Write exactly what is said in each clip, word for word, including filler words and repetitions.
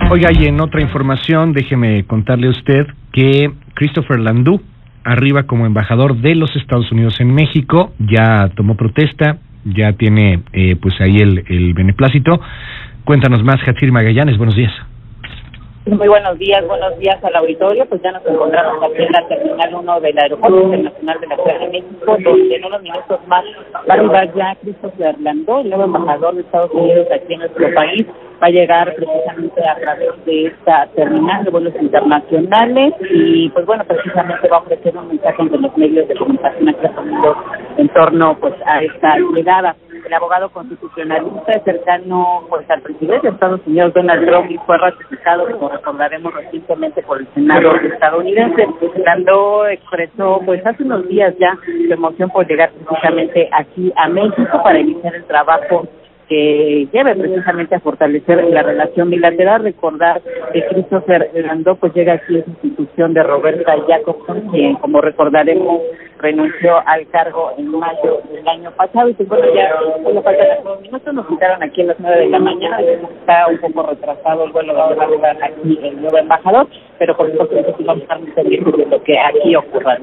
Oiga, y en otra información, déjeme contarle a usted que Christopher Landú, arriba como embajador de los Estados Unidos en México, ya tomó protesta, ya tiene eh, pues ahí el, el beneplácito. Cuéntanos más, Hatsiri Magallanes, buenos días. Muy buenos días, buenos días al auditorio. Pues ya nos encontramos aquí en la Terminal uno del Aeropuerto Internacional de la Ciudad de México, donde en unos minutos más va a arribar ya Christopher Landú, el nuevo embajador de Estados Unidos aquí en nuestro país. Va a llegar precisamente a través de esta terminal de vuelos internacionales y pues bueno, precisamente va a ofrecer un mensaje ante los medios de comunicación aquí en torno pues a esta llegada. El abogado constitucionalista cercano pues al presidente de Estados Unidos, Donald Trump, y fue ratificado, como recordaremos, recientemente por el Senado estadounidense. Landú expresó pues hace unos días ya su emoción por llegar precisamente aquí a México para iniciar el trabajo que lleve precisamente a fortalecer la relación bilateral. Recordar que Christopher Landú pues llega aquí en sustitución de Roberta Jacobson, quien, como recordaremos, renunció al cargo en mayo del año pasado. Y pues bueno, ya solo faltan algunos minutos, nos citaron aquí a las nueve de la mañana, está un poco retrasado el vuelo donde va a llegar aquí el nuevo embajador, pero por supuesto nosotros vamos a estar muy pendientes de lo que aquí ocurra.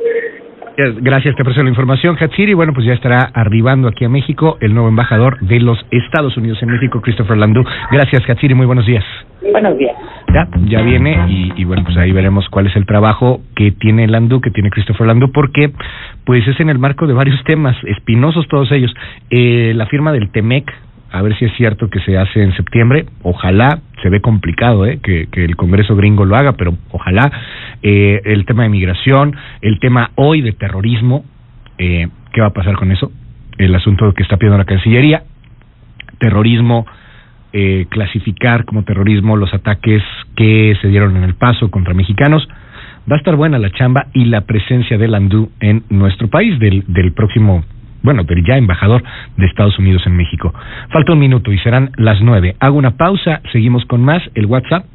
Gracias, te aprecio la información, Hatsiri. Bueno, pues ya estará arribando aquí a México el nuevo embajador de los Estados Unidos en México, Christopher Landú. Gracias, Hatsiri, muy buenos días. Buenos días. Ya, ya viene y, y bueno, pues ahí veremos cuál es el trabajo que tiene Landú, que tiene Christopher Landú, porque pues es en el marco de varios temas, espinosos todos ellos. Eh, la firma del Temec, a ver si es cierto que se hace en septiembre, ojalá. Se ve complicado eh, que, que el Congreso gringo lo haga, pero ojalá. Eh, el tema de migración, el tema hoy de terrorismo, eh, ¿qué va a pasar con eso? El asunto que está pidiendo la Cancillería, terrorismo, eh, clasificar como terrorismo los ataques que se dieron en El Paso contra mexicanos. Va a estar buena la chamba y la presencia de Landú en nuestro país, del, del próximo... bueno, del ya embajador de Estados Unidos en México. Falta un minuto y serán las nueve. Hago una pausa, seguimos con más. El WhatsApp